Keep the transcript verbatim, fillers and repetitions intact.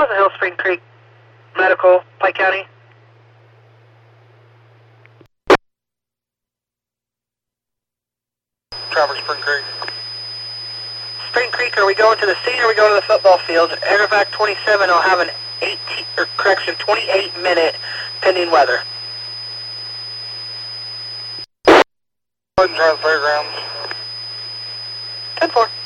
Pleasant Hill, Spring Creek, Medical, Pike County. Traverse Spring Creek. Spring Creek, are we going to the scene or are we going to the football field? Aerovac twenty-seven will have an eighteen, or correction, twenty-eight minute pending weather. Go ahead and try the fairgrounds. ten four.